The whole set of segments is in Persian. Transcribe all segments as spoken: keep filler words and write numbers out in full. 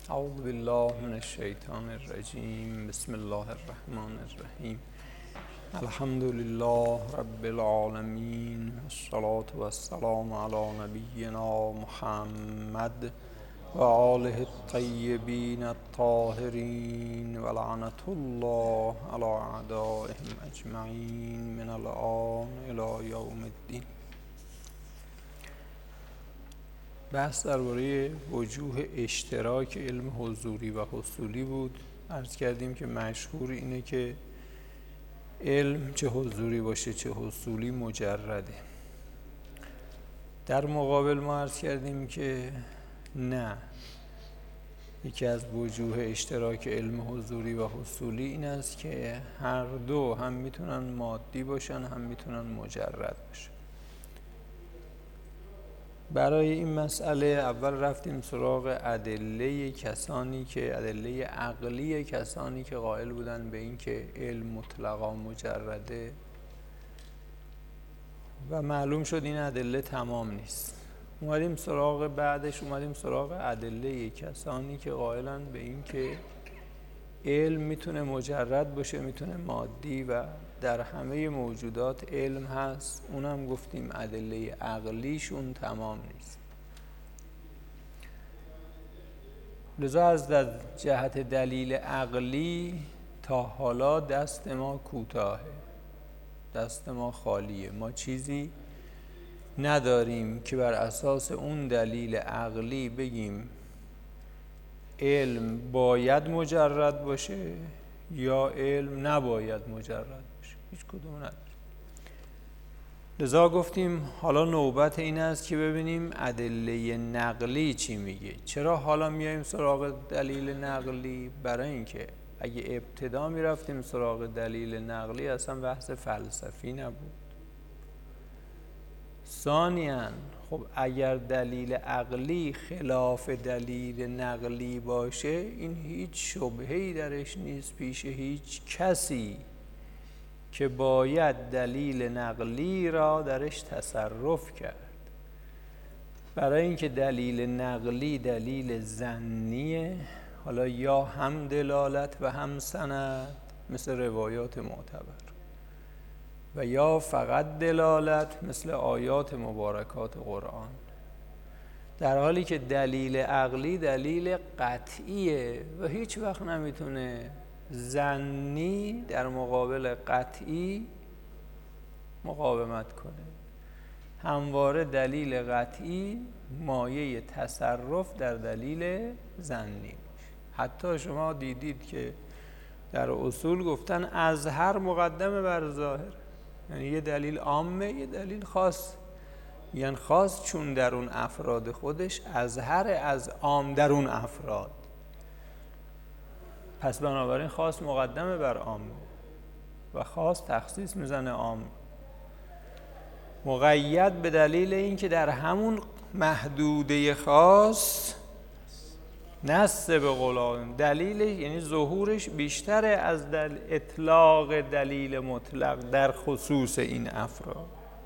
اعوذ بالله من الشیطان الرجیم. بسم الله الرحمن الرحیم. الحمد لله رب العالمین، والصلاة والسلام علی نبینا محمد و آله الطیبین الطاهرین و لعنة الله علی اعدائهم اجمعین من الآن الی یوم الدین. بحث درباره وجوه اشتراک علم حضوری و حصولی بود. عرض کردیم که مشهور اینه که علم چه حضوری باشه چه حصولی مجرده. در مقابل ما عرض کردیم که نه، یکی از وجوه اشتراک علم حضوری و حصولی این است که هر دو هم میتونن مادی باشن هم میتونن مجرد باشن. برای این مسئله اول رفتیم سراغ ادله کسانی که ادله عقلی کسانی که قائل بودن به این که علم مطلقا مجرده و معلوم شد این ادله تمام نیست. اومدیم سراغ بعدش اومدیم سراغ ادله کسانی که قائلن به این که علم میتونه مجرد باشه میتونه مادی و در همه موجودات علم هست. اونم گفتیم ادله عقلیشون تمام نیست. لذا از در جهت دلیل عقلی تا حالا دست ما کوتاهه، دست ما خالیه. ما چیزی نداریم که بر اساس اون دلیل عقلی بگیم علم باید مجرد باشه یا علم نباید مجرد باشه. هیچ کدوم نداریم. لذا گفتیم حالا نوبت این است که ببینیم ادله نقلی چی میگه. چرا حالا میایم سراغ دلیل نقلی؟ برای اینکه اگه ابتدا میرفتیم سراغ دلیل نقلی اصلا بحث فلسفی نبود. ثانیاً خب اگر دلیل عقلی خلاف دلیل نقلی باشه این هیچ شبهه‌ای درش نیست پیش هیچ کسی که باید دلیل نقلی را درش تصرف کرد. برای اینکه دلیل نقلی دلیل ظنیه، حالا یا هم دلالت و هم سند مثل روایات معتبر و یا فقط دلالت مثل آیات مبارکات قرآن، در حالی که دلیل عقلی دلیل قطعیه و هیچ وقت نمیتونه ظنی در مقابل قطعی مقاومت کنه. همواره دلیل قطعی مایه تصرف در دلیل ظنی میشه. حتی شما دیدید که در اصول گفتن از هر مقدم بر ظاهر، یعنی یه دلیل عامه یه دلیل خاص، یعنی خاص چون در اون افراد خودش ازهر از عام در اون افراد، پس بنابراین خاص مقدمه بر عام و خاص تخصیص میزنه عام. مقید به دلیل اینکه در همون محدوده خاص نص به قولان دلیل، یعنی ظهورش بیشتره از دل اطلاق دلیل مطلق در خصوص این افراد.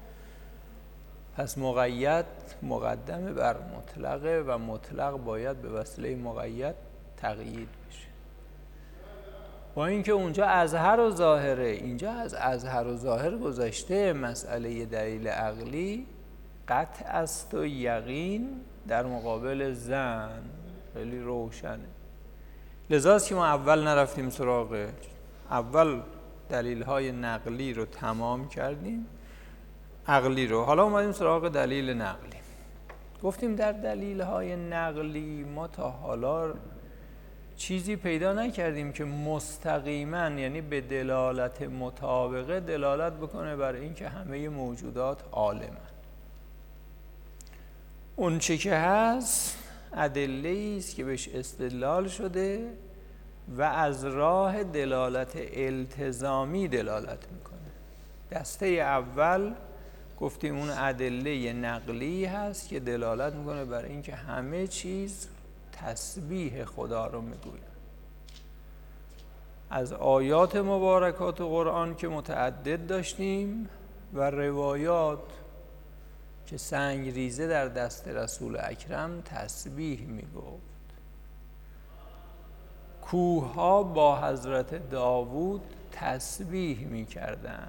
پس مقید مقدمه بر مطلقه و مطلق باید به وسیله مقید تقیید بشه. با اینکه اونجا ازهر و ظاهره، اینجا از ازهر و ظاهر گذشته. مسئله دلیل عقلی قطع است و یقین در مقابل ظن خیلی روشنه. لذاست که ما اول نرفتیم سراغ، اول دلیل‌های نقلی رو تمام کردیم، عقلی رو، حالا اومدیم سراغ دلیل نقلی. گفتیم در دلیل‌های نقلی ما تا حالا چیزی پیدا نکردیم که مستقیما، یعنی به دلالت مطابقه دلالت بکنه بر این که همه موجودات عالمن. اون چه که هست ادله‌ای است که بهش استدلال شده و از راه دلالت التزامی دلالت میکنه. دسته اول گفتیم اون ادله نقلی هست که دلالت میکنه بر این که همه چیز تسبیح خدا رو میگوید. از آیات مبارکات قرآن که متعدد داشتیم و روایات که سنگ ریزه در دست رسول اکرم تسبیح میگفت. کوه ها با حضرت داوود تسبیح می کردن.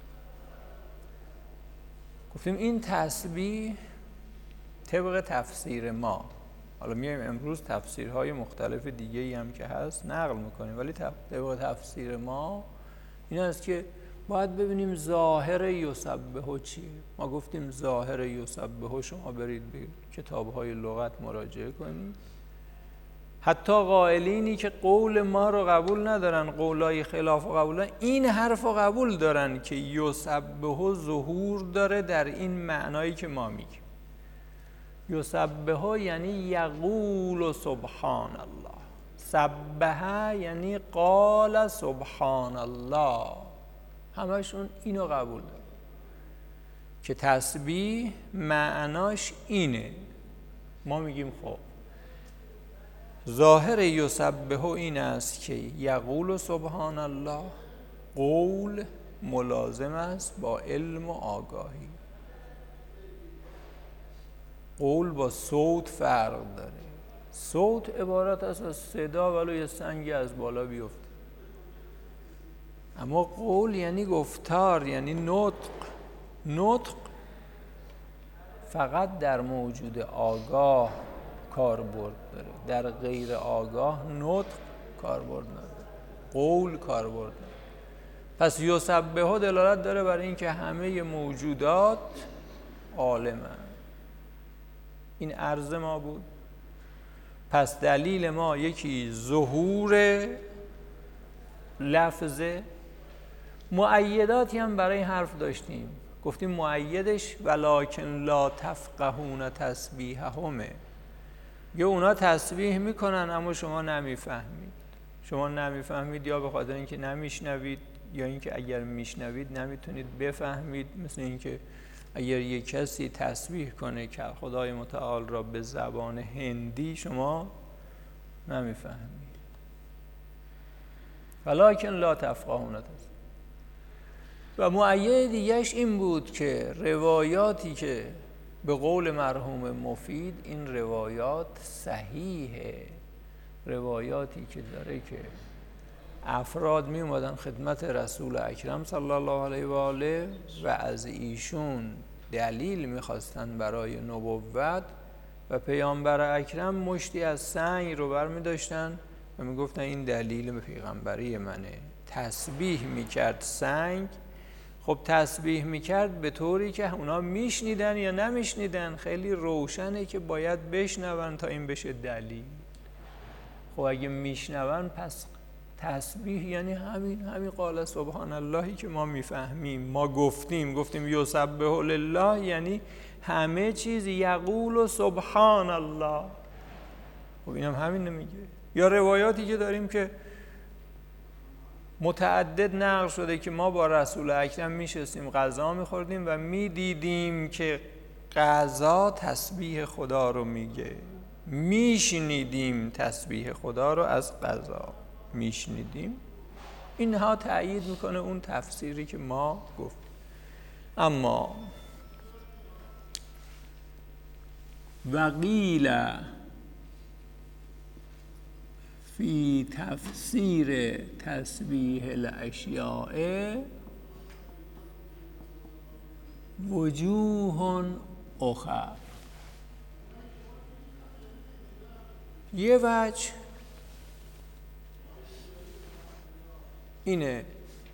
گفتیم این تسبیح طبق تفسیر ما، حالا میایم امروز تفسیرهای مختلف دیگه‌ای هم که هست نقل میکنیم، ولی طبق تفسیر ما این است که باید ببینیم ظاهر یسبحو چیه. ما گفتیم ظاهر یسبحو شما برید به کتاب‌های لغت مراجعه کنید. حتی قائلینی که قول ما رو قبول ندارن، قولای خلاف و قبول دارن، این حرف رو قبول دارن که یسبحو ظهور داره در این معنایی که ما میگیم. یسبحو یعنی یقول سبحان الله، سبح یعنی قال سبحان الله، همشون اینو قبول دارن که تسبیح معناش اینه. ما میگیم خب ظاهر یسبحو این است که یقول سبحان الله، قول ملازم است با علم و آگاهی. قول با صوت فرق داره. صوت عبارت است از صدا ولو یه سنگی از بالا بیفته، اما قول یعنی گفتار، یعنی نطق. نطق فقط در موجود آگاه کاربرد داره، در غیر آگاه نطق کاربرد نداره، قول کاربرد نداره. پس یسبحو دلالت داره برای اینکه همه موجودات عالمن. این عرض ما بود. پس دلیل ما یکی ظهور لفظه، مؤیداتی هم برای حرف داشتیم. گفتیم مؤیدش ولکن لا تفقهون تسبیحهمه، یا اونا تسبیح میکنن اما شما نمیفهمید. شما نمیفهمید یا به خاطر اینکه نمیشنوید، یا اینکه اگر میشنوید نمیتونید بفهمید. مثل اینکه اگر یک کسی تسبیح کنه که خدای متعال را به زبان هندی، شما نمیفهمید. ولکن لا تفقهون تسبیح. و مؤید دیگهش این بود که روایاتی که به قول مرحوم مفید این روایات صحیحه، روایاتی که داره که افراد می اومدن خدمت رسول اکرم صلی الله علیه و آله و از ایشون دلیل میخواستن برای نبوت و پیامبر اکرم مشتی از سنگ رو برمی داشتن و میگفتن این دلیل پیغمبری منه. تسبیح میکرد سنگ. خب تسبیح میکرد به طوری که اونا میشنیدن یا نمیشنیدن، خیلی روشنه که باید بشنون تا این بشه دلیل. خب اگه میشنون پس تسبیح یعنی همین همین قال سبحان اللهی که ما میفهمیم. ما گفتیم گفتیم یسبح لله یعنی همه چیز یقول سبحان الله. خب اینم همین نمیگه. یا روایاتی که داریم که متعدد نقل شده که ما با رسول اکرم میشستیم غذا میخوردیم و میدیدیم که غذا تسبیح خدا رو میگه، میشنیدیم تسبیح خدا رو از غذا میشنیدیم. اینها تأیید میکنه اون تفسیری که ما گفتیم. اما وقیل فی تفسیر تسبیح الاشیاء وجوه اخر. یه وجه اینه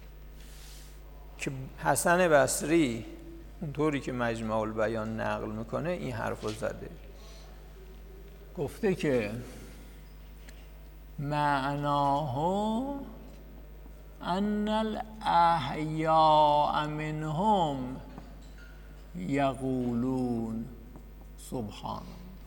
که حسن بصری اونطوری که مجمع البیان نقل میکنه این حرفو زده، گفته که معناه ان الاحیاء منهم یقولون سبحان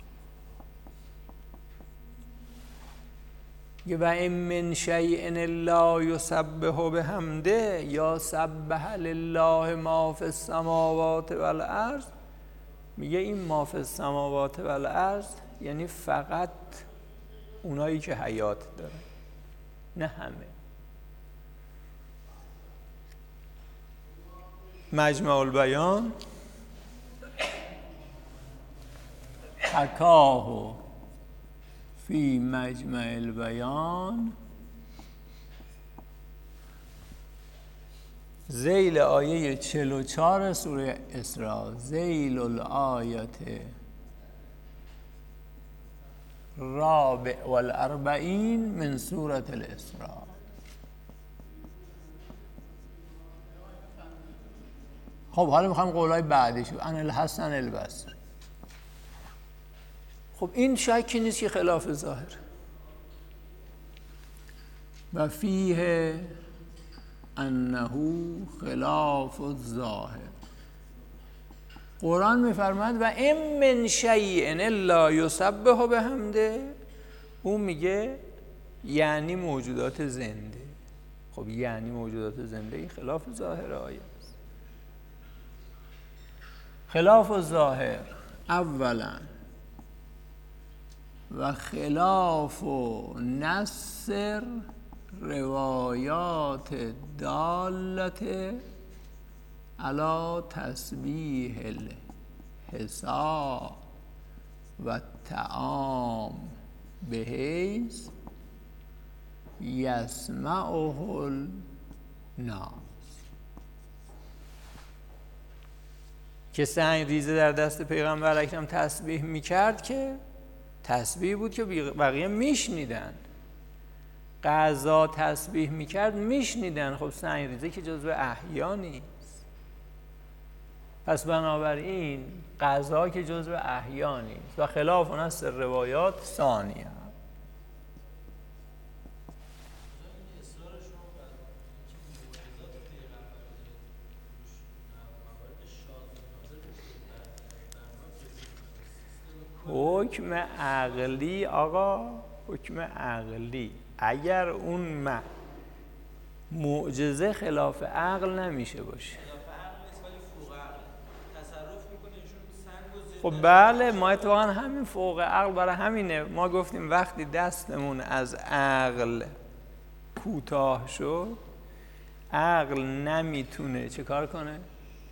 و این من شیء الا یسبح بحمده یا سبح لله ما فی السماوات والارض. میگه این ما فی السماوات والارض یعنی فقط اونایی که حیات داره، نه همه. مجمع البیان حکاه فی مجمع البیان ذیل آیه چهل و چهار سوره اسراء، ذیل الآیت رابع والاربعین من سوره الاسراء. خب حالا میخوام قولای بعدیشو عن الحسن البصری. خب این شکی نیست که خلاف ظاهر و فیه انه خلاف الظاهر. قرآن میفرماد و ام من شیء الا یسبح بحمده. اون میگه یعنی موجودات زنده. خب یعنی موجودات زنده، این خلاف ظاهر آیه است. خلاف الظاهر اولا و خلاف نصر روایات دالت علی تسبیح الحسا و طعام بحیث یسمعه الناس. که سنگ ریزه در دست پیغمبر اکرم تسبیح میکرد که تسبیح بود که بقیه میشنیدن. غذا تسبیح میکرد میشنیدن. خب سنگ ریزه که جزو احیا نیست. پس بنابراین غذا که جزو احیا نیست و خلاف نصر روایات ثانیه. حکم عقلی آقا، حکم عقلی. اگر اون معجزه خلاف عقل نمیشه باشه. خب بله، ما اتفاقا همین فوق عقل، برای همینه ما گفتیم وقتی دستمون از عقل کوتاه شد، عقل نمیتونه چه کار کنه؟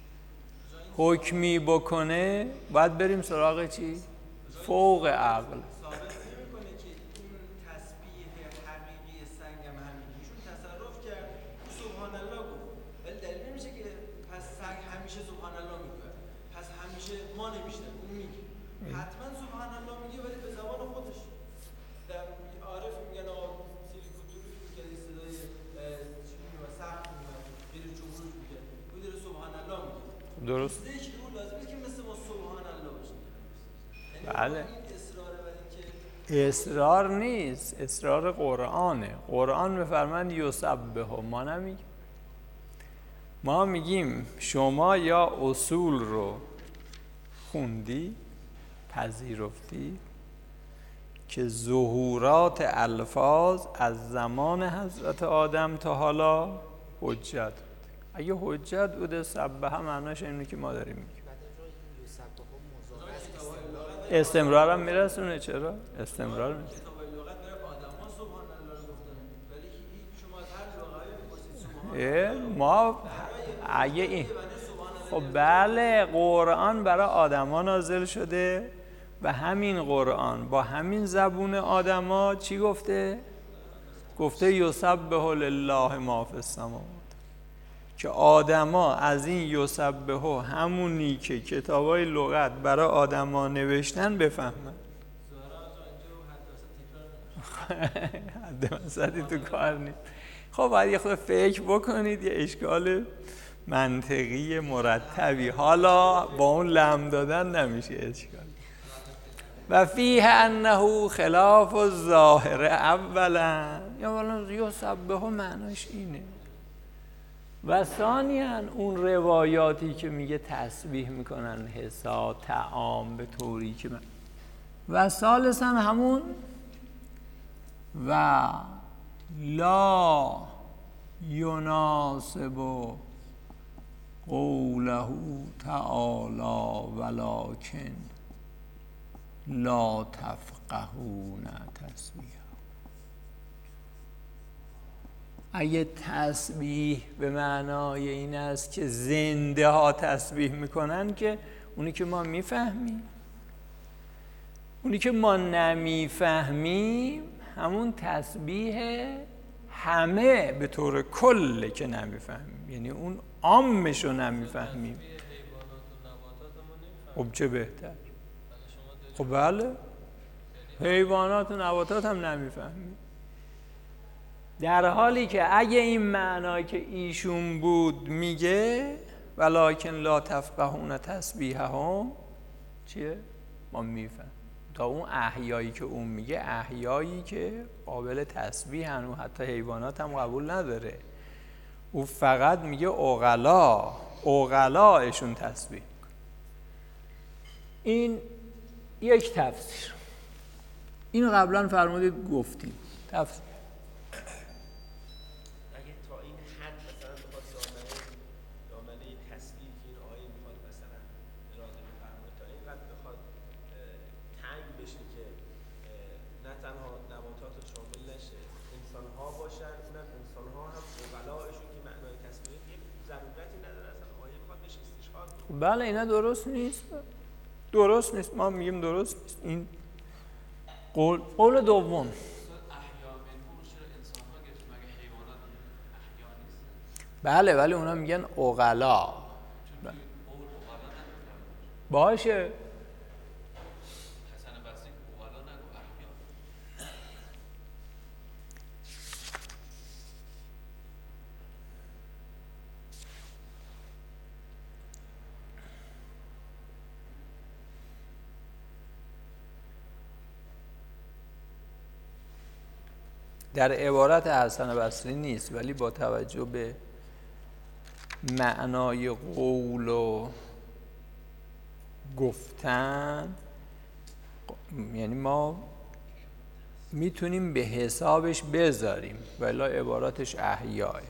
حکمی بکنه، باید بریم سراغ چی؟ فوق عقل. ثابت نمی‌کنه که اون تسبیح حقیقی سنگ هم همین ایشون تصرف کرد سبحان الله گفت، ولی دلیل نمیشه که پس سنگ همیشه سبحان الله میگه، پس همیشه ما نمیشنم اون میگه، حتما سبحان الله میگه ولی به زبان خودش. در عارف میگن آقا سیلی کوتوری که صدای چی میگه سخت میگه غیر جمهور میگه اون داره سبحان الله میگه. درست. اون لازمه که مثل ما سبحان الله باشه. بله. اصرار نیست، اصرار قرآنه. قرآن میفرماند یسبح، ما نمیگیم. ما میگیم شما یا اصول رو خوندی، پذیرفتی که ظهورات الفاظ از زمان حضرت آدم تا حالا حجت بود. اگه حجت بوده سبح معناش اینه که ما داریم میگیم. استمرار هم میرسونه. چرا؟ استمرار میرسونه. کتاب لغت برای آدما سبحان الله رو گفتن، ولی شما از هر لغوی می‌پرسید سبحان الله. ما اگه این خب بله، قرآن برای آدما نازل شده و همین قرآن با همین زبون آدما چی گفته؟ گفته یسبح لله ما فی السماوات. که آدما از این یسبحو همونی که کتابای لغت برای آدما نوشتن بفهمن. حد وسطی تو کار نیست. خب باید یه خود فکر بکنید، یه اشکال منطقی مرتبی. حالا با اون لم دادن نمیشه اشکال. و فیه انه خلاف الظاهر اولا، یا والا یسبحو معناش اینه. و ثانیاً اون روایاتی که میگه تسبیح میکنن حسا طعام به طوری که من. و ثالثاً همون و لا یناسب قوله تعالی ولکن لا تفقهون تسبیح. اگه تسبیح به معنای این است که زنده ها تسبیح میکنن، که اونی که ما میفهمیم اونی که ما نمیفهمیم همون تسبیح همه به طور کل که نمیفهمیم، یعنی اون عامش رو نمیفهمیم. خب چه بهتر. خب بله، حیوانات و نباتات هم نمیفهمیم، در حالی که اگه این معنایی که ایشون بود میگه ولکن لا تفقهون تسبیحهم چیه؟ ما میفهم. تا اون احیایی که اون میگه احیایی که قابل تسبیح هن و حتی حیوانات هم قبول نداره، او فقط میگه عقلا، عقلاشون تسبیح. این یک تفسیر، اینو قبلا فرمودید گفتیم تفسیر. اگه تا این حد مثلا بخواد دامنه دامنه تسبیح که این آیه میخواد مثلا اراده بفرمایه تا این قد بخواد تنگ بشه که نه تنها نباتات رو شامل نشه، انسان ها باشن، اونم انسان ها هم عقلایشون که معنای تسبیح یک ضرورتی نداره اصلا آیه بخواد بشه استشهاد. بله اینا درست نیست، درست نیست، ما میگیم درست نیست. این قول قول دوم. بله ولی اونا میگن عقلا. باشه در عبارت حسن بصری نیست، ولی با توجه به معنای قول و گفتن یعنی ما میتونیم به حسابش بذاریم، ولی عباراتش احیاه.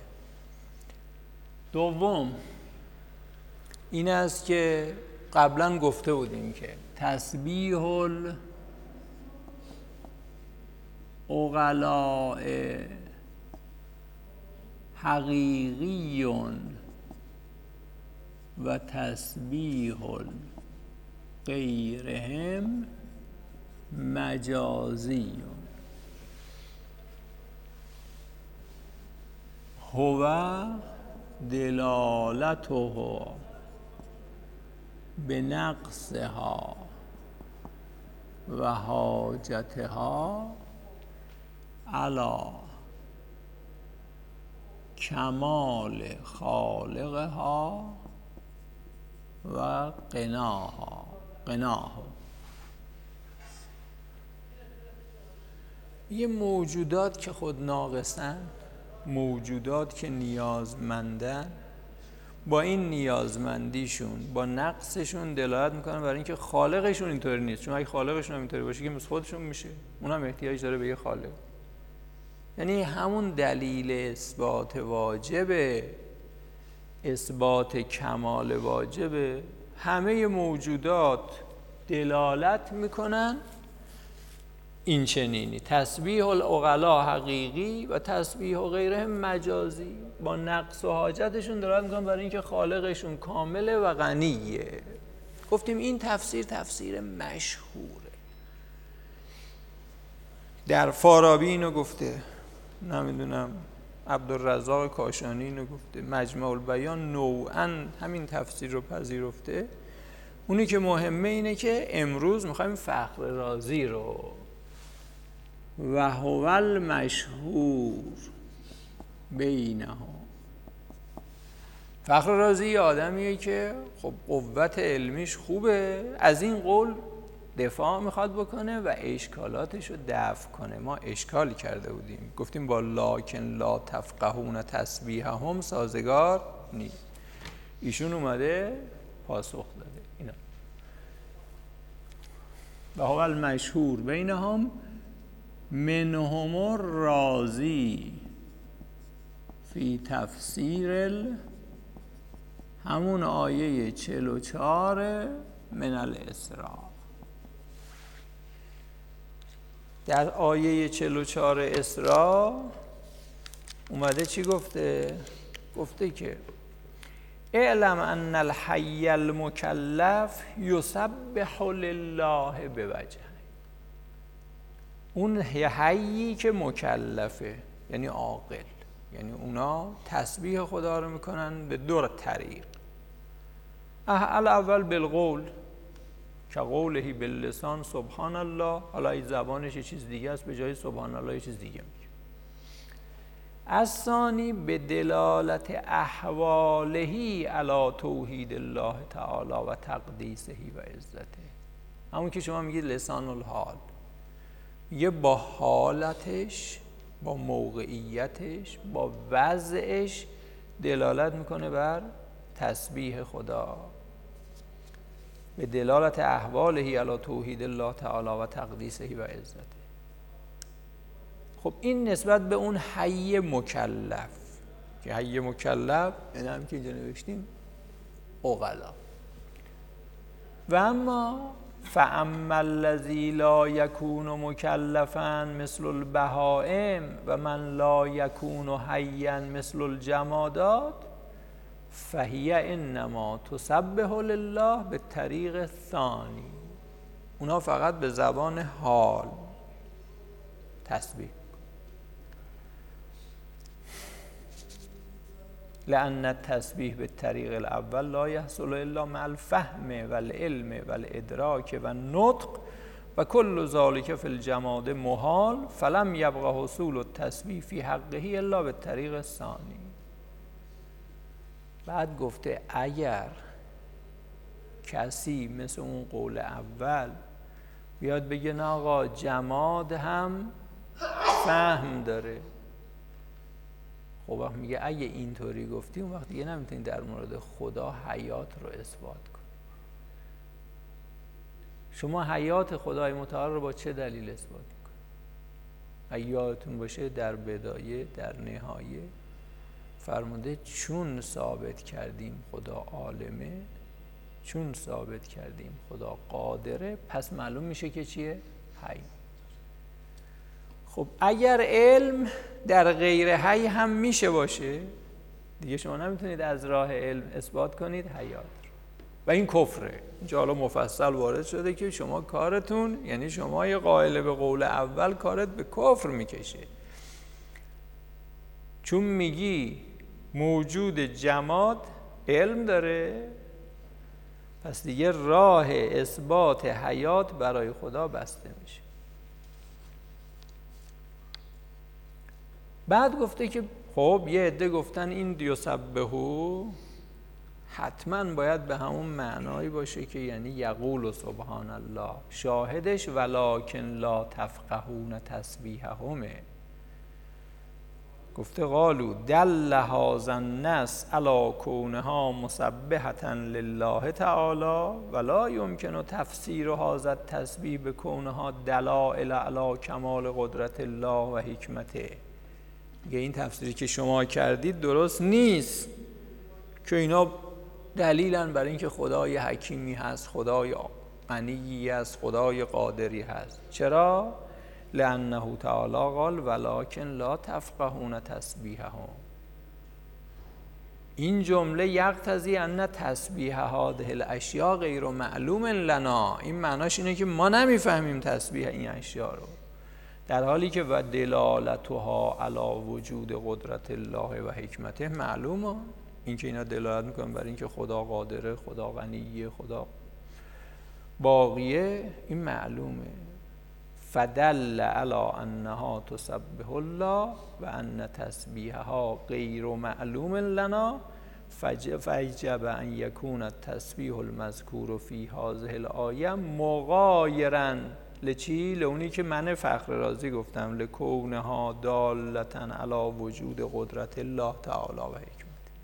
دوم این است که قبلا گفته بودیم که تسبیح عقلاء حقیقی و تسبیح غیرهم مجازی هو دلالته به نقصها و حاجتها علی کمال خالقها و قناها قناها. یه موجودات که خود ناقصن، موجودات که نیازمندن، با این نیازمندیشون با نقصشون دلالت میکنن برای اینکه خالقشون اینطوری نیست. چون اگه خالقشون هم اینطوری باشه که مثل خودشون میشه، اونم احتیاج داره به یه خالق. یعنی همون دلیل اثبات واجب، اثبات کمال واجب، همه موجودات دلالت میکنن این چنینی. تسبیح العقلا حقیقی و تسبیح و غیره مجازی، با نقص و حاجتشون دلالت میکنن برای اینکه خالقشون کامله و غنیه. گفتیم این تفسیر تفسیر مشهوره. در فارابی اینو گفته، نمیدونم عبدالرزاق کاشانی اینو گفته، مجمع البیان نوعاً همین تفسیر رو پذیرفته. اونی که مهمه اینه که امروز میخوایم فخر رازی رو و هو المشهور بینهم. فخر رازی آدمیه که خب قوت علمیش خوبه، از این قول دفاع میخواد بکنه و اشکالاتش رو دفع کنه. ما اشکال کرده بودیم، گفتیم با لکن لا تفقهون تسبیحهم سازگار نیست. ایشون اومده پاسخ داده اینا. و هو المشهور بینهم منهم الرازی فی تفسیر ال همون آیه چهل و چهار من الاسراء. در آیه چهل و چهار اسراء اومده چی گفته؟ گفته که اعلم ان الحی المکلف یسبح لله بوجه. اون حیی که مکلفه یعنی عاقل، یعنی اونا تسبیح خدا رو میکنن به دو طریق. الاول بالقول که قوله باللسان سبحان الله، حالا این زبانش یه چیز دیگه است، به جای سبحان الله یه چیز دیگه میگه. الثانی به دلالت احوالهی علی توحید الله تعالی و تقدیسه و عزته. همون که شما میگید لسان الحال، یه با حالتش، با موقعیتش، با وضعش دلالت میکنه بر تسبیح خدا. به دلالت احوالهی علی توحید الله تعالی و تقدیسه و عزته. خب این نسبت به اون حی مکلف، که حی مکلف این هم که اینجا نوشتیم عقلا. و اما فاما الذی لا یکون مکلفا مثل البهائم و من لا یکون حیا مثل الجمادات فهی انما تسبح لله به طریق ثانی. اونا فقط به زبان حال تسبیح. لأن التسبیح به طریق الاول لا یحصل الا مع الفهم و العلم و الادراک و النطق و کل ذلك فی الجماد محال فلم یبق حصول التسبیح فی حقه الا به طریق الثانی. بعد گفته اگر کسی مثل اون قول اول بیاد بگه نه آقا جماد هم فهم داره، خب وقت میگه اگه اینطوری گفتی اون وقت دیگه نمیتونی در مورد خدا حیات رو اثبات کنی. شما حیات خدای متعال رو با چه دلیل اثبات میکنی؟ اگه یادتون باشه در بدایه در نهایه فرموده چون ثابت کردیم خدا عالمه، چون ثابت کردیم خدا قادره، پس معلوم میشه که چیه؟ حی. خب اگر علم در غیر حی هم میشه باشه دیگه شما نمیتونید از راه علم اثبات کنید حیات رو و این کفره. اینجا حالا مفصل وارد شده که شما کارتون، یعنی شما یه قائل به قول اول کارت به کفر میکشه، چون میگی موجود جماد علم داره پس دیگه راه اثبات حیات برای خدا بسته میشه. بعد گفته که خب یه عده گفتن این یسبحو حتما باید به همون معنایی باشه که یعنی یقول سبحان الله، شاهدش ولکن لا تفقهون تسبیحهمه. گفته قالو دل هذا النص علی کونها مسبحة لله تعالی ولا یمکن تفسیر هذا التسبیح بکونها دلائل علی کمال قدرت الله و حکمته. میگه این تفسیری که شما کردید درست نیست که اینا دلیلن برای اینکه خدای حکیمی هست، خدای غنی است، خدای قادری هست. چرا؟ لأنه تعالی قال ولکن لا تفقهون تسبیحهم. این جمله یقتضی ان تسبیح هذه الاشیاء غیر معلوم لنا. این معناش اینه که ما نمیفهمیم تسبیح این اشیاء رو، در حالی که و دلالتها علی وجود قدرت الله و حکمته معلومه. این که اینا دلالت میکنن برای اینکه خدا قادره، خدا غنیه، خدا باقیه، این معلومه. فدل علی انها تسبح الله و ان تسبیحها غیر معلوم لنا فیجب ان یکون التسبیح المذکور فی هذه الآیه مغایرا لچی؟ لونی که من فخر رازی گفتم لکونها دالتا علی وجود قدرت الله تعالی و حکمت.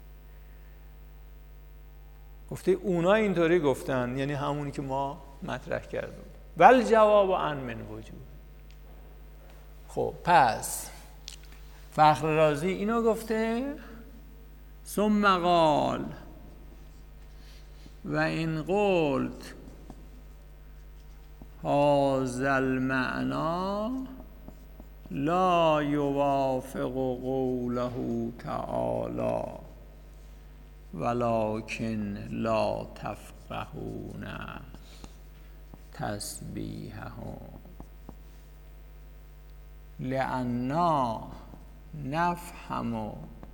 گفته اونا اینطوری گفتن، یعنی همونی که ما مطرح کردیم. ول جواب عن من وجود. خب پس فخر رازی اینو گفته، ثم قال و این قلت هذا المعنى لا یوافق قوله تعالی ولکن لا تفقهون تسبیحهم. لأننا نفهم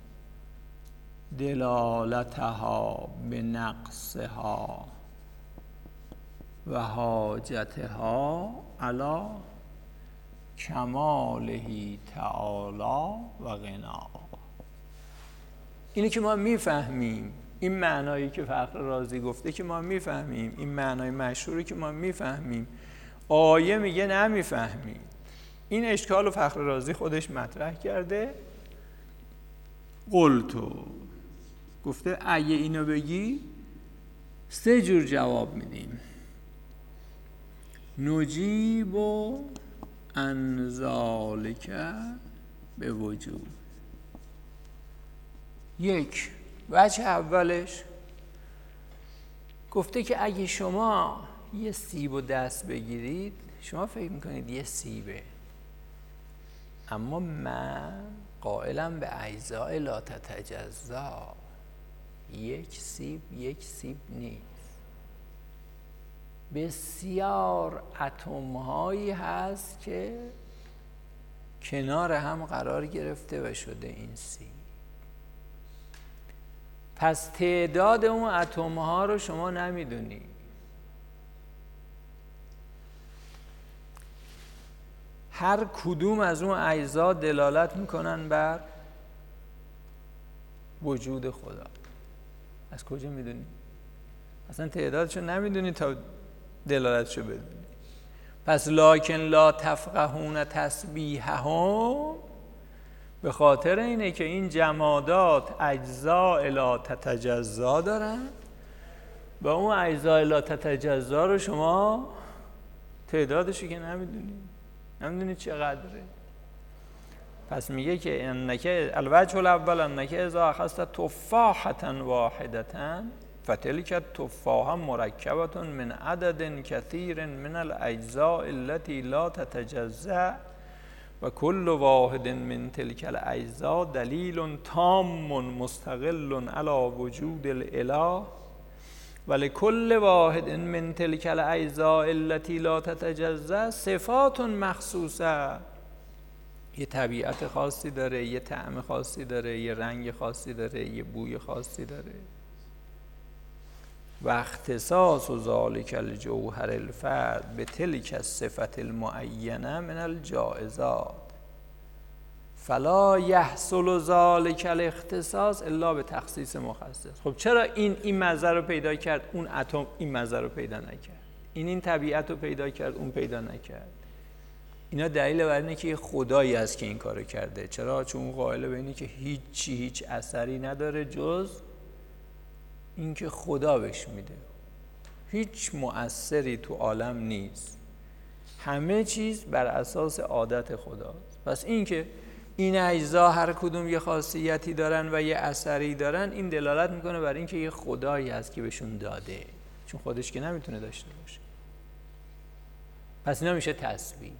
دلالتها بنقصها و حاجتها علی کماله تعالی و غنا. اینی که ما میفهمیم، این معنایی که فخر رازی گفته که ما میفهمیم، این معنای مشهوری که ما میفهمیم، آیه میگه نمیفهمیم. این اشکال و فخر رازی خودش مطرح کرده. قلتو گفته اگه اینو بگی سه جور جواب میدیم. نجیب و عن ذالک به وجود. یک وجه اولش گفته که اگه شما یه سیب و دست بگیرید، شما فکر میکنید یه سیبه، اما من قائلم به اجزاء لا تتجزا. یک سیب یک سیب نیست. بسیار اتم هایی هست که کنار هم قرار گرفته و شده این سیب. پس تعداد اون اتم ها رو شما نمیدونی. هر کدوم از اون اجزا دلالت میکنن بر وجود خدا. از کجا میدونی؟ اصلا تعدادشو نمیدونی تا دلالتشو بدونی. پس لکن لا تفقهون تسبیحهم، به خاطر اینه که این جمادات اجزاء لا تتجزا دارن و اون اجزاء لا تتجزا رو شما تعدادشو که نمیدونی، نمیدونی چقدره. پس میگه که انکه الوجه الاول انکه اذا اخذت تفاحة واحدة فتلك التفاحة مرکبة من عدد كثير من الاجزاء التي لا تتجزأ و کل واحد من تلك الاجزاء دلیل تام مستقل علی وجود الاله و لکل واحد من تلك الاجزاء التي لا تتجزأ صفات مخصوصه. یه طبیعت خاصی داره، یه طعم خاصی داره، یه رنگ خاصی داره، یه بوی خاصی داره. و اختصاص و ذالک الجوهر الفرد به تلک الصفت المعینه من الجائزات فلا یحصل ذالک الاختصاص الا به تخصیص مخصص. خب چرا این این مزه رو پیدا کرد، اون اتم این مزه رو پیدا نکرد؟ این این طبیعت رو پیدا کرد، اون پیدا نکرد. اینا دلیل بر اینه که یه خدایی هست که این کارو کرده. چرا؟ چون اون قائل به اینه که هیچ چی هیچ اثری نداره جز این که خدا بهش میده. هیچ مؤثری تو عالم نیست، همه چیز بر اساس عادت خداست. پس این که این اجزا هر کدوم یه خاصیتی دارن و یه اثری دارن، این دلالت میکنه بر این که یه خدایی هست که بهشون داده، چون خودش که نمیتونه داشته باشه. پس اینا میشه تسبیح.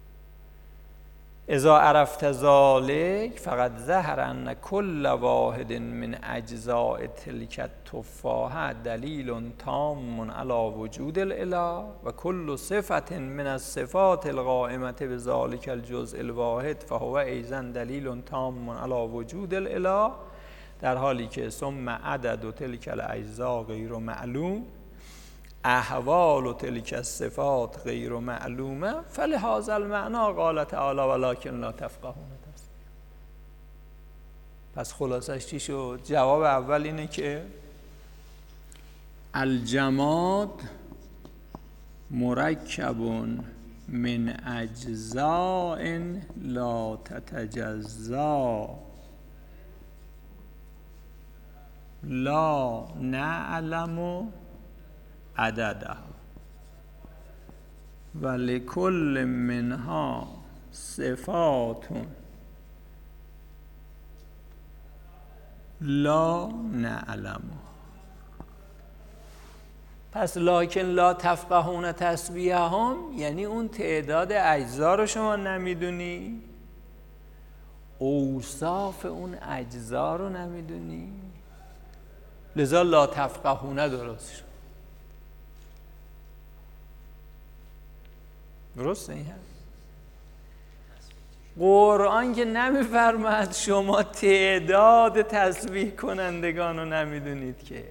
اذا عرفت ذلک فقط ظهر ان کل واحد من اجزاء تلک التفاحة دلیل تام علی وجود الاله و کل صفت من الصفات القائمة بذلک الجزء الواحد فهو ایضا دلیل تام علی وجود الاله، در حالی که ثم عدد و تلک الاجزاء غیر معلوم احوال و تلک الصفات غیر معلومه فلهذا المعنى قال تعالی ولکن لا تفقهون تسبیحهم. پس خلاصش چی شد؟ جواب اول اینه که الجماد مرکب من اجزاء لا تتجزا لا نعلم عددها و لکل منها صفات لا نعلم. پس لکن لا تفقهون تسبیحهم یعنی اون تعداد اجزا رو شما نمیدونی، اوصاف اون اجزا رو نمیدونی، لذا لا تفقهون درست شد. درسته این هست؟ قرآن که نمیفرماد شما تعداد تسبیح کنندگان رو نمیدونید که.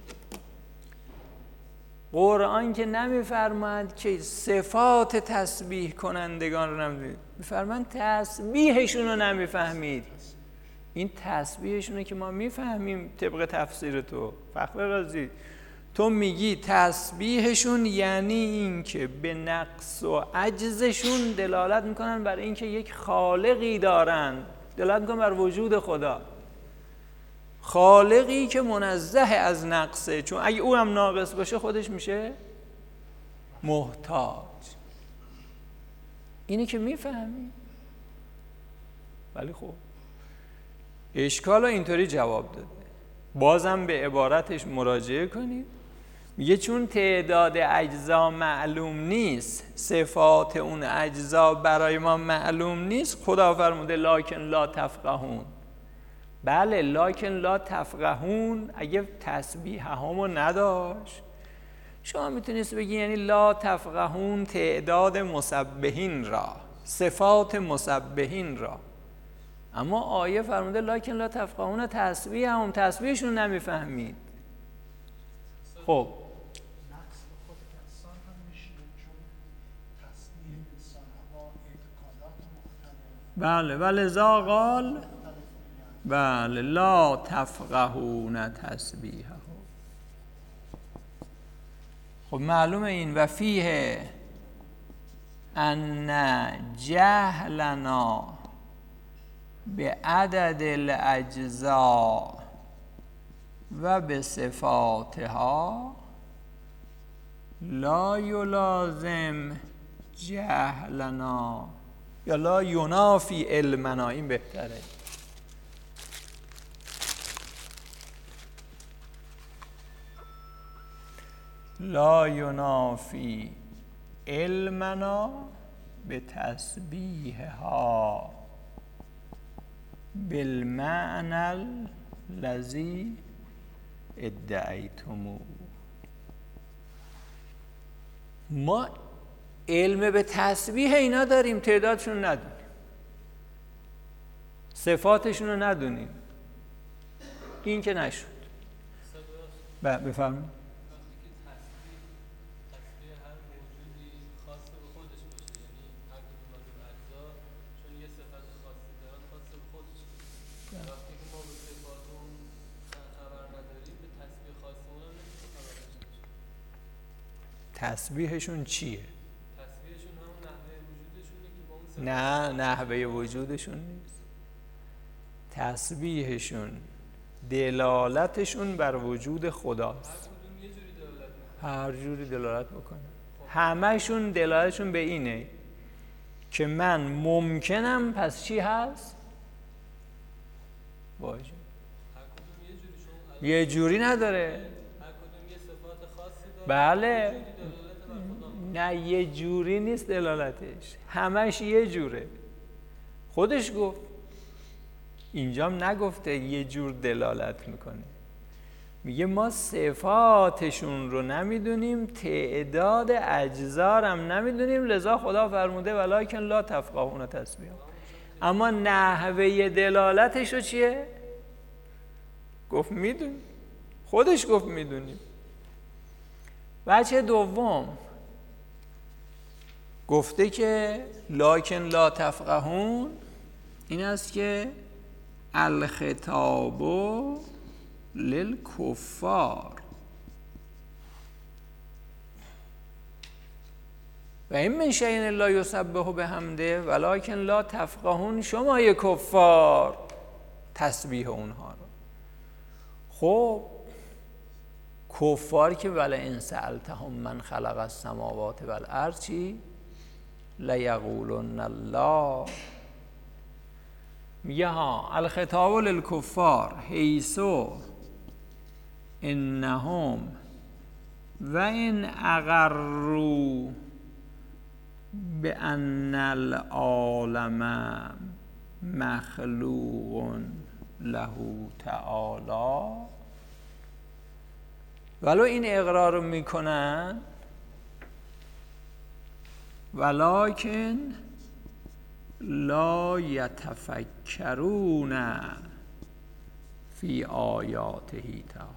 قرآن که نمیفرماد که صفات تسبیح کنندگان رو نمیدونید، میفرماد تسبیحشون رو نمیفهمید. این تسبیحشونه که ما میفهمیم طبق تفسیر تو فخر رازی. تو میگی تسبیحشون یعنی این که به نقص و عجزشون دلالت میکنن بر این که یک خالقی دارن، دلالت میکنن بر وجود خدا، خالقی که منزه از نقصه، چون اگه او هم ناقص باشه خودش میشه محتاج. اینی که میفهمی. ولی خب اشکال رو اینطوری جواب داده. بازم به عبارتش مراجعه کنید. میگه چون تعداد اجزا معلوم نیست، صفات اون اجزا برای ما معلوم نیست، خدا فرموده لکن لا تفقهون. بله لکن لا تفقهون اگه تسبیح همو نداشت شما میتونید بگی یعنی لا تفقهون تعداد مسبحین را، صفات مسبحین را. اما آیه فرموده لکن لا تفقهون تسبیح هم، تسبیحشون نمیفهمید. خب نقص به خود انسان هم میشه، چون تصمیح انسان ها با اعتقادات مختلف. بله ولذا قال بله لا تفقهون تسبیحه. خب معلومه این و فیه ان جهلنا به عدد الاجزاء و به صفاتها لا یلازم جهلنا یا لا ینافی علمنا. این بهتره. لا ینافی علمنا به تسبیحها بالمعنى الذی ادعیتموه. ما علم به تسبیح اینا داریم، تعدادشون ندونیم، صفاتشون رو ندونیم. این که نشد. بفرمایید. تسبیحشون چیه؟ تسبیحشون همون نحوه وجودشونه که با اون نه نحوه وجودشون نیست. تسبیحشون دلالتشون بر وجود خداست. هر جوری دلالت بکنه. همهشون دلالتشون به اینه که من ممکنم، پس چی هست؟ باشه. یه جوری نداره. بله نه یه جوری نیست دلالتش، همش یه جوره. خودش گفت، اینجام نگفته یه جور دلالت میکنه. میگه ما صفاتشون رو نمیدونیم، تعداد اجزارم نمیدونیم، لذا خدا فرموده ولکن لا تفقهون تسبیح. اما نحوه دلالتش رو چیه؟ گفت میدونیم. خودش گفت میدونیم. وجه دوم گفته که لکن لا تفقهون این است که الخطاب للکفار و این من شیء الا یسبح بحمده ولکن لا تفقهون. شما ی کفار تسبیح اونها رو. خب کفار که ولی ان سألتهم من خلق السماوات والارض چی؟ لیقولن الله. میگه ها الخطاب للکفار حیث انهم و ان اقروا بان العالم مخلوق له تعالی. ولو این اقرار رو میکنن ولکن لا یتفکرون فی آیاته تعالی.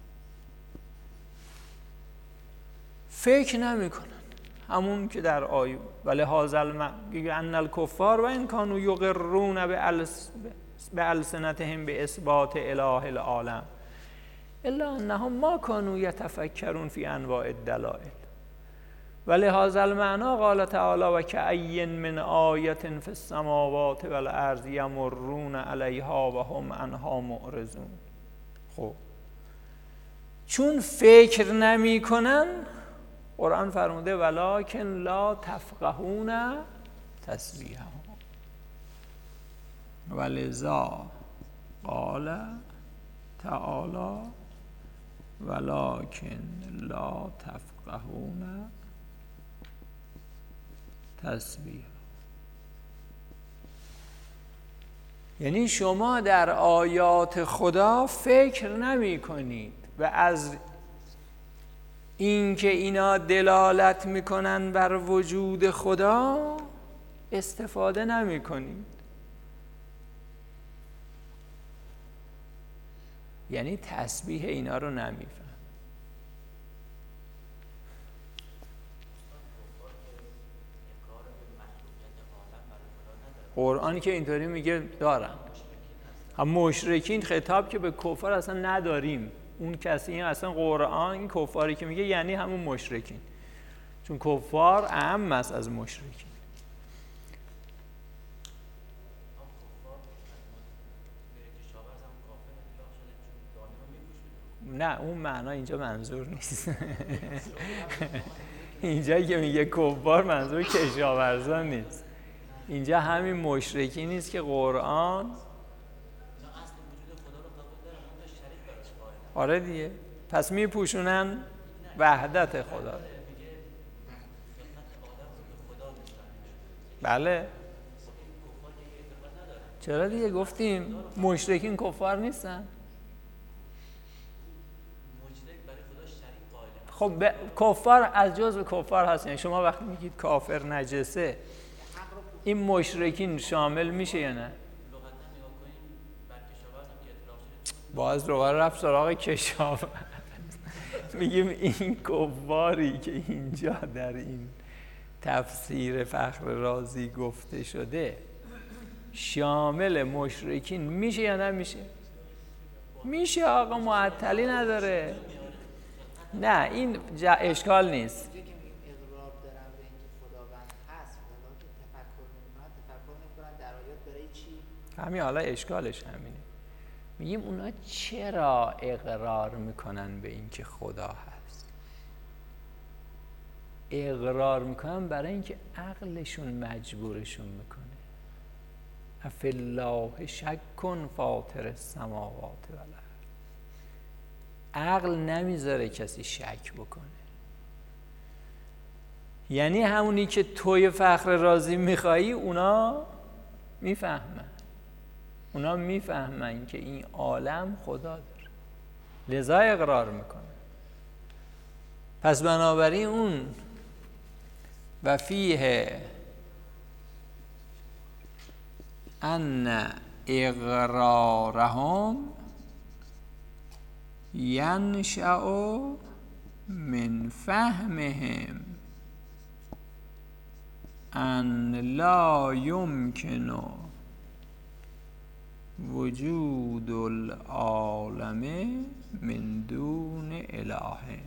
فکر نمی کنن، همون که در آیه ولی هازل ان الکفار و این کانوا یقرون به السنتهم به اثبات اله العالم الا انهم ما کانوا یتفکرون فی انواع الدلائل ولی هذا المعنى قال تعالی و کأی من آیة فی السماوات والارض یمرون علیها و هم عنها معرضون. خب چون فکر نمی کنن قرآن فرموده ولکن لا تفقهون تسبیحهم ولذا قال تعالی ولکن لا تفقهون تسبیح. یعنی شما در آیات خدا فکر نمی کنید و از اینکه اینا دلالت میکنن بر وجود خدا استفاده نمی کنید. یعنی تسبیح اینا رو نمیفهم. قرآن که اینطوری میگه دارن. هم مشرکین خطاب که به کفار اصلا نداریم. اون کسی این اصلا قرآن این کفاری که میگه یعنی همون مشرکین، چون کفار اعم است از مشرکین. نه اون معنا اینجا منظور نیست. اینجا که میگه کفار منظور کشاورزان نیست. اینجا همین مشرکی نیست که قرآن آره دیگه، پس میپوشونن وحدت خدا. بله چرا دیگه گفتیم مشرکین کفار نیستن. خب ب... کفار از جزو کفار هستن. شما وقتی میگید کافر نجسه این مشرکین شامل میشه یا نه؟ باز رو رفت سراغ کشاورز. میگیم این کفاری که اینجا در این تفسیر فخر رازی گفته شده شامل مشرکین میشه یا نمیشه؟ میشه آقا، معطلی نداره. نه این جا اشکال نیست. همین حالا اشکالش همینه. میگیم اونا چرا اقرار میکنن به این که خدا هست؟ اقرار میکنن برای اینکه عقلشون مجبورشون میکنه. افی الله شک فاطر السماوات والارض. عقل نمیذاره کسی شک بکنه. یعنی همونی که توی فخر رازی میخوایی اونا میفهمن. اونا میفهمن که این عالم خدا داره، لذا اقرار میکنه. پس بنابراین اون و فیه ان اقرارهم ینشأ من فهمهم ان لا یمکن وجود العالم من دون اله.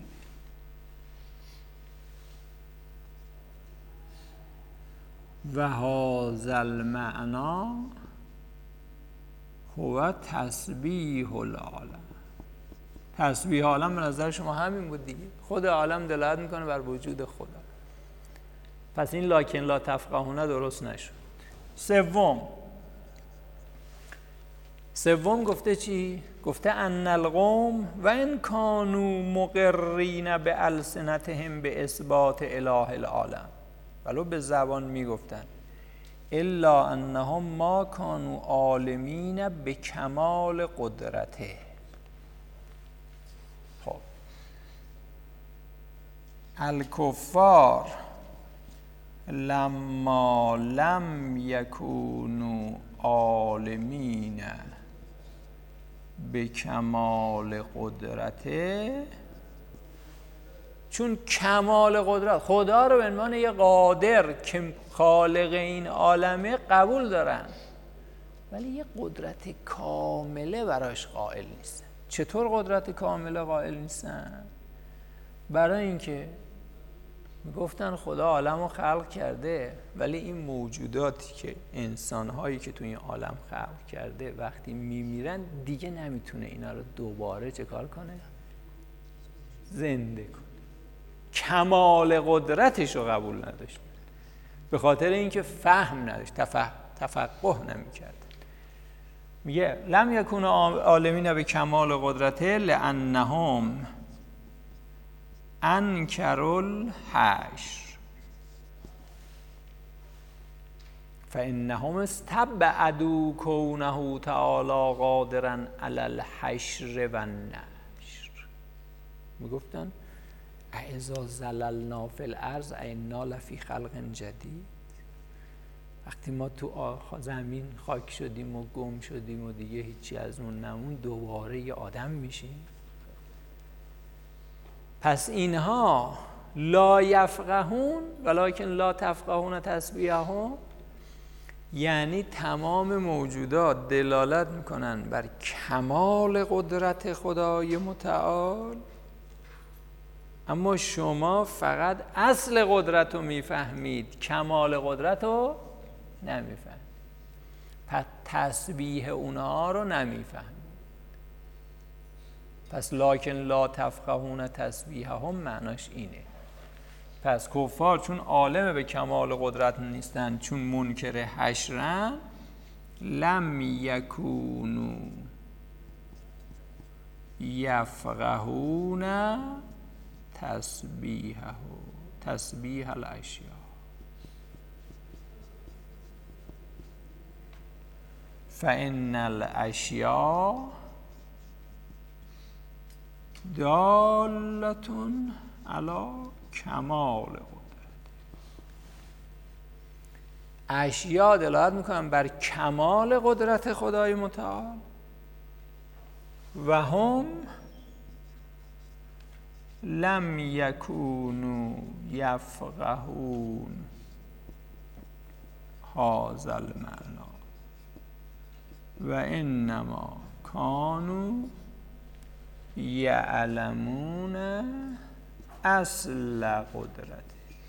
و هذا المعنى هو تسبیح العالم. تسبیح عالم به نظر شما همین بود دیگه. خود عالم دلالت میکنه بر وجود خدا. پس این لکن لا تفقهون درست نشد. سوم سوم گفته چی؟ گفته ان القوم و ان کانوا مقرین به السنتهم به اثبات اله العالم، ولو به زبان میگفتن الا انهم ما کانوا عالمین به کمال قدرته. خب الکفار لما لم یکونوا عالمین به کمال قدرته، چون کمال قدرت خدا رو به عنوان یه قادر که خالق این عالمه قبول دارن، ولی یه قدرت کامله براش قائل نیستن. چطور قدرت کامله قائل نیستن؟ برای اینکه میگفتن خدا عالم رو خلق کرده، ولی این موجوداتی که انسانهایی که تو این عالم خلق کرده وقتی میمیرن دیگه نمیتونه اینا رو دوباره چه کار کنه؟ زنده کنه. کمال قدرتش رو قبول نداشت، به خاطر اینکه فهم نداشت، تفقه, تفقه نمیکرد. میگه لم یکون عالمین به کمال قدرته لانهم انکروا الحشر فانهم استبعدوا کونه تعالی قادرا علی الحشر و النشر. میگفتن اذا زللنا فی الارض اینا لفی خلق جدید. وقتی ما تو زمین خاک شدیم و گم شدیم و دیگه هیچی از اون نمون، دوباره یه آدم میشیم. پس اینها لا یفقهون ولکن لا تفقهون تسبیحهم، یعنی تمام موجودات دلالت میکنن بر کمال قدرت خدای متعال، اما شما فقط اصل قدرت رو میفهمید، کمال قدرت رو نمیفهمید. پس تسبیح اونها رو نمیفهمید. پس لکن لا تفقهون تسبیحهم معناش اینه. پس کفار چون عالم به کمال قدرت نیستن، چون منکر حشرن، لم یکونوا یفقهون تسبیحه تسبیح الاشیاء. فان الاشیاء دالتون علی کمال قدرت. اشیاء دلالت میکنن بر کمال قدرت خدای متعال و هم لم یکونوا یفقهون هذا المعنی و انما کانوا یعلمون اصل قدرت.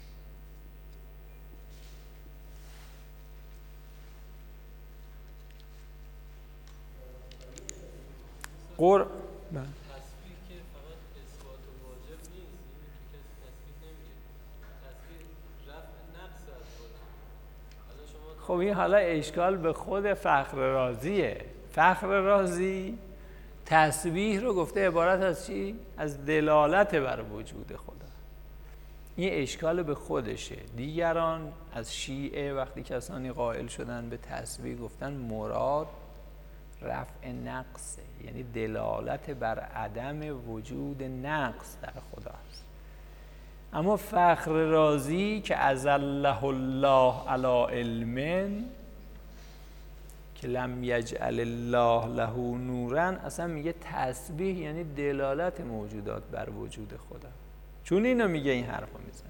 قر تسبیح که فقط اثبات و واجب نیست، این تو کسی تسبیح نمیگه، تسبیح رفع نقص از خود. حالا شما خب این حالا اشکال به خود فخر رازیه. فخر رازی تسبیح رو گفته عبارت از چی؟ از دلالت بر وجود خدا. این اشکال به خودشه. دیگران از شیعه وقتی کسانی قائل شدن به تسبیح گفتن مراد رفع نقصه، یعنی دلالت بر عدم وجود نقص در خداست. اما فخر رازی که ازله الله علی علم که لم یجعل الله له نورا، اصلا میگه تسبیح یعنی دلالت موجودات بر وجود خدا. چون اینو میگه این حرفو میزنه.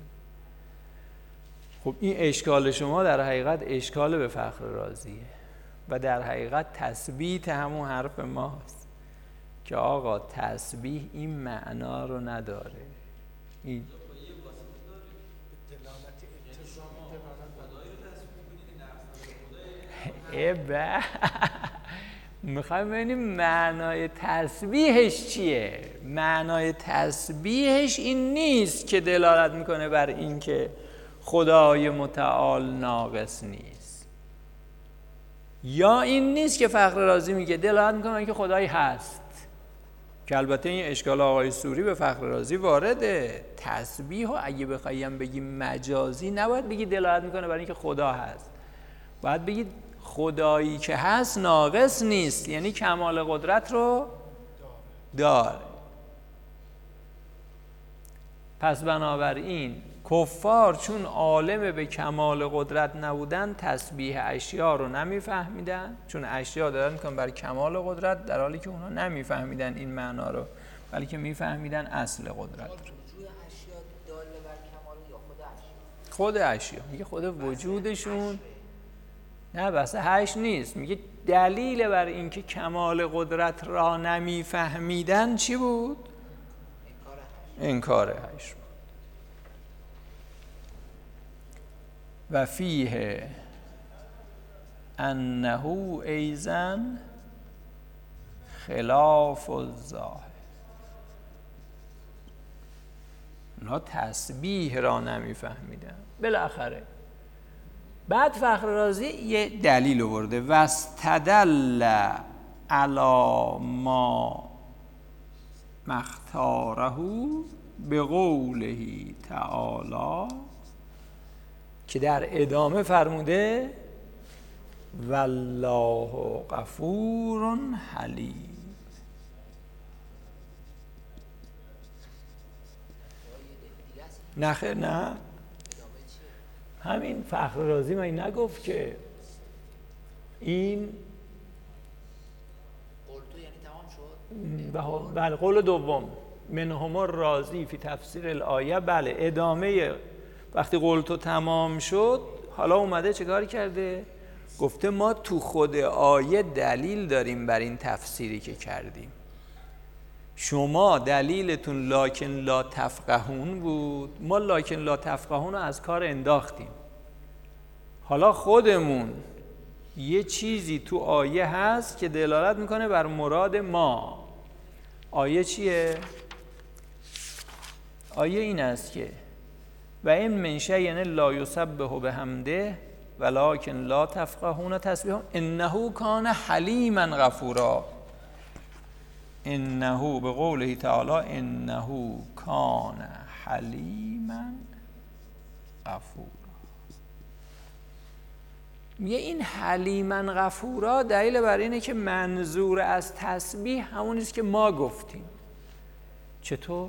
خب این اشکال شما در حقیقت اشکال به فخر رازیه و در حقیقت تثبیت همون حرف ماست که آقا تسبیح این معنا رو نداره. این ابا میخوایم ببینیم معنای تسبیحش چیه. معنای تسبیحش این نیست که دلالت میکنه بر این که خدای متعال ناقص نیست، یا این نیست که فخر رازی میگه دلالت میکنه که خدایی هست، که البته این اشکال آقای سوری به فخر رازی وارده. تسبیح و اگه بخوایم بگیم مجازی نباید بگی دلالت میکنه بر این که خدا هست، باید بگید خدایی که هست ناقص نیست، یعنی کمال قدرت رو داره. پس بنابراین کفار چون عالم به کمال قدرت نبودن تسبیح اشیا رو نمیفهمیدن، چون اشیا دارن میکنن بر کمال قدرت، در حالی که اونا نمیفهمیدن این معنا رو، بلکه میفهمیدن اصل قدرت رو. وجود اشیا داله بر کمال یا خود اشیا؟ خود اشیا میگه خود وجودشون، نه بس هش نیست، میگه دلیل بر اینکه کمال قدرت را نمیفهمیدن چی بود؟ انکار هش بود. و فیه انه ایزن خلاف الظاهر. اونا تسبیح را نمیفهمیدن. بالاخره بعد فخر رازی یه دلیل آورده، واستدل علی ما مختاره بقوله تعالی، که در ادامه فرموده والله غفور حلیم. نه نه همین فخر رازی من نگفت که این قلتو یعنی تمام شد؟ بله قول دوم منهم الرازی فی تفسیر الآیه، بله ادامه وقتی قلتو تمام شد حالا اومده چه کار کرده؟ گفته ما تو خود آیه دلیل داریم بر این تفسیری که کردیم، شما دلیلتون لکن لا تفقهون بود، ما لکن لا تفقهون رو از کار انداختیم، حالا خودمون یه چیزی تو آیه هست که دلالت میکنه بر مراد ما. آیه چیه؟ آیه این است که و این من شیء لا یسبح بحمده ولکن لا تفقهون تسبیحه انه کان حلیما غفورا. انه به قوله تعالی انه کان حلیما غفورا. میگه این حلیما غفورا دلیل بر اینه که منظور از تسبیح همون است که ما گفتیم. چطور؟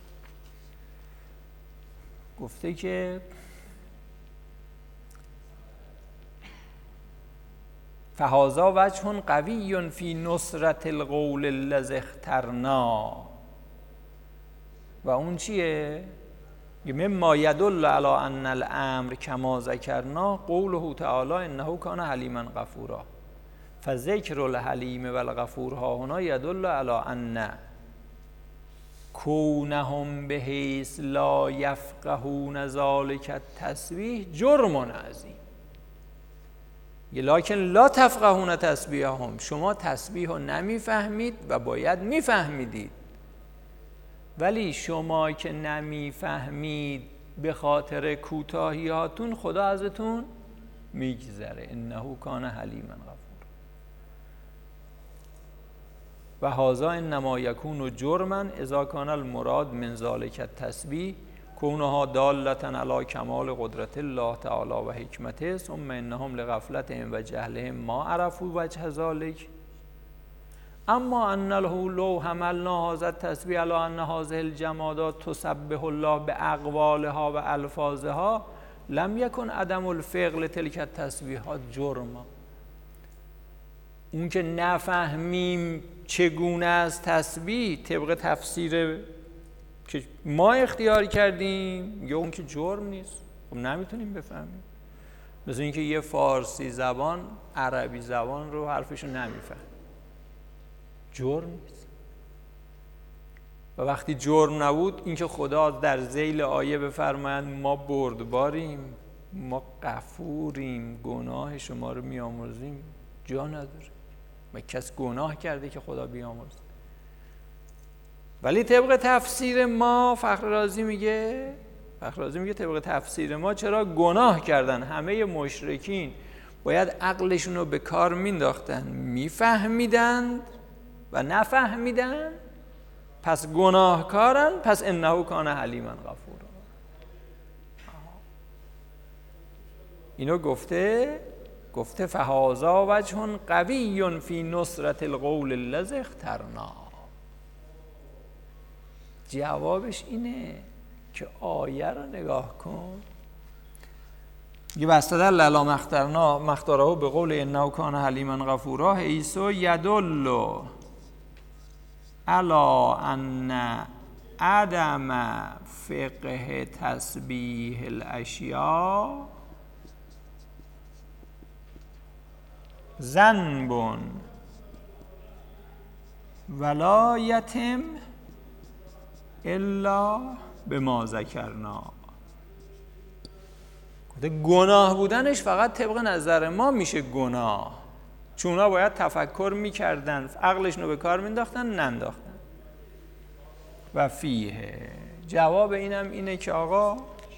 گفته که فهذا وجه قوی فی نصرت القول الذی اخترنا. و اون چیه؟ مما یدل علی ان الامر کما ذکرنا قوله تعالی انه کان حلیما غفورا. فذکر الحلیم و الغفور ها هنا یدل علی ان کونهم بحیث لا یفقهون ذلک التسبیح جرم عظیم. لکن لا تفقهون تسبیحهم، شما تسبیح رو نمیفهمید و باید میفهمیدید، ولی شما که نمیفهمید به خاطر کوتاهیاتون خدا ازتون میگذره. انه کان حلیما غفورا. و هذا انما یکون جرما اذا کان المراد من ذلک التسبیح کونها دالة علی کمال قدرت الله تعالی و حکمته ثم انهم لغفلتهم و جهلهم ما عرفوا وجه ذلک. اما ان له لو حملنا هذا التسبیح علی ان هذه الجمادات تسبح الله باقوالها و الفاظها لم یکن عدم الفعل تلک التسبیحات جرما. اون که نفهمیم چگونه از تسبیح طبق تفسیر که ما اختیار کردیم یا اون که جرم نیست. خب نمیتونیم بفهمیم. مثل اینکه یه فارسی زبان عربی زبان رو حرفشو نمیفهم، جرم نیست. و وقتی جرم نبود اینکه خدا در ذیل آیه بفرماید ما بردباریم، ما غفوریم، گناه شما رو میامرزیم، جا نداره. و کس گناه کرده که خدا بیامرزه. ولی طبق تفسیر ما فخر رازی میگه فخر رازی میگه طبق تفسیر ما چرا گناه کردن؟ همه مشرکین باید عقلشون رو به کار مینداختن، میفهمیدند و نفهمیدن، پس گناهکارن، پس انه کان حلیما غفورا. اینو گفته گفته فهذا وجه قوی فی نصرت القول الذی اخترنا. جوابش اینه که آیه رو نگاه کن. یه واستدل علی مختارنا مختاره به قول انه کان حلیما غفورا حیث یدل علی ان عدم فقه تسبیح الاشیاء ذنب ولا یتم الا بما ذکرنا. گناه بودنش فقط طبق نظر ما میشه گناه، چون اونا باید تفکر میکردن، عقلشون رو به کار مینداختن، ننداختن. و فیه جواب اینم اینه که آقا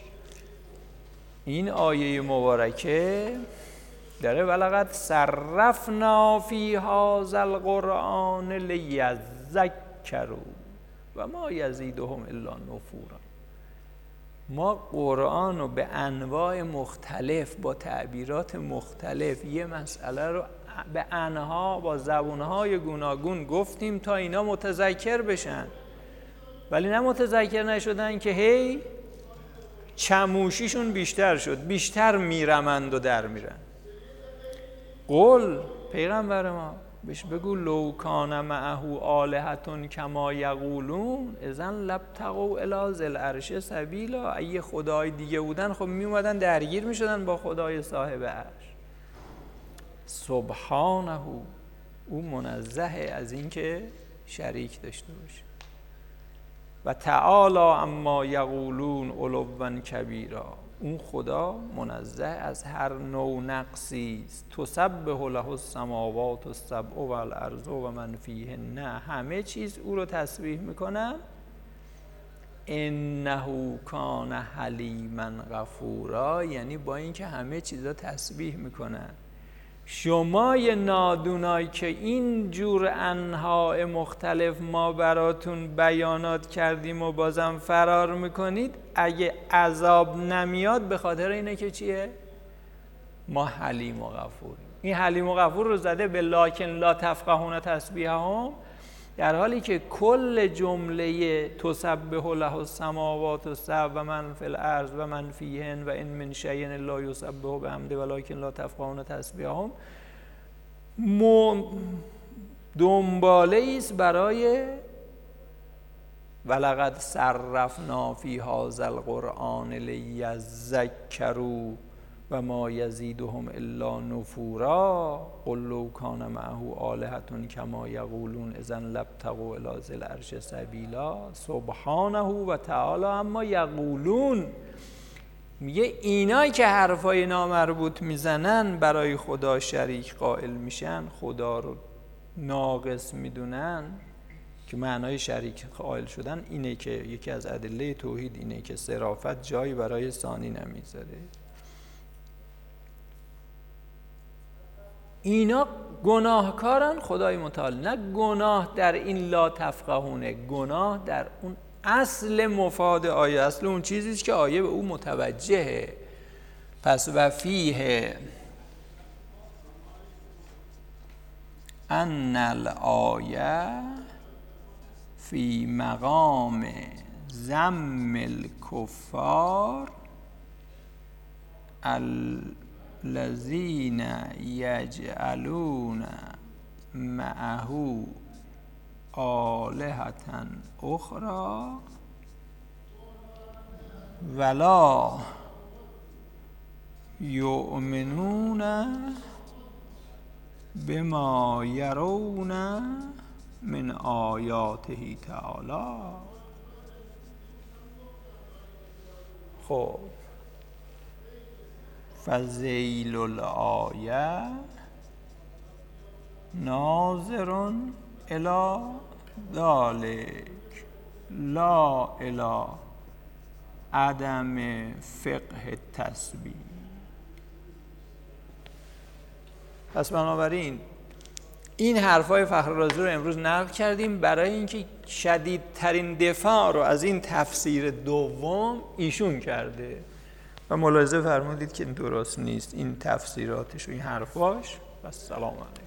این آیه مبارکه داره ولقد صرفنا فی هذا القرآن لیذکروا و ما یزیدهم الا نفورا. ما قرآن رو به انواع مختلف با تعبیرات مختلف یه مسئله رو به انها با زبونهای گوناگون گفتیم تا اینا متذکر بشن، ولی نه متذکر نشدن که هی چموشیشون بیشتر شد، بیشتر میرمند و در میرن. قول پیغمبر ما بهش بگو لو کان معه آلهة کما یقولون اذن لابتغوا الی ذی العرش سبیلا. اگه خدای دیگه بودن خب می اومدن درگیر می شدن با خدای صاحب عرش. سبحانه، او منزه از اینکه شریک داشته باشه. و تعالی اما یقولون علوا کبیرا، اون خدا منزه از هر نوع نقصی است. تسبح له السماوات السبع و الارض و من فیهن، همه چیز او رو تسبیح میکنن. انه کان حلیما غفورا، یعنی با اینکه همه چیزا تسبیح میکنن، شما یه نادونای که این جور انواع مختلف ما براتون بیانات کردیم و بازم فرار میکنید، اگه عذاب نمیاد به خاطر اینه که چیه؟ ما حلیم و غفوریم. این حلیم و غفور رو زده به لکن لا تفقهون تسبیحهم، در حالی که کل جمله تسبح له السماوات السبع و من فی الارض و من فیهن و ان من شیء الا یسبح بحمده ولکن لا تفقهون تسبیحهم دنباله است برای ولقد صرفنا فی هذا القرآن لیذکروا و ما یزیدهم الا نفورا قل لو کان معه آلهة کما یقولون اذن لابتغوا الی ذی العرش سبیلا. سبحانه و تعالی اما یقولون، میگه اینایی که حرفای نامربوط میزنن برای خدا شریک قائل میشن، خدا رو ناقص میدونن، که معنای شریک قائل شدن اینه که یکی از ادله توحید اینه که صرافت جایی برای ثانی نمیذاره. اینا گناهکارن خدای متعال، نه گناه در این لا تفقهونه، گناه در اون اصل مفاد آیه، اصل اون چیزیست که آیه به او متوجهه. پس و فیه ان الآیه فی مقام ذم الکفار الذین یجعلون معه آلهة اخرى ولا یؤمنون بما یرون من آیاته تعالی. خب فذیل الآیه ناظر الی ذلک لا الی عدم فقه تسبیح. پس بنابراین این حرفای فخررازی رو امروز نقل کردیم برای اینکه شدیدترین دفاع رو از این تفسیر دوم ایشون کرده و ملاحظه فرمودید که درست نیست این تفسیراتش و این حرفاش. و سلام علیکم.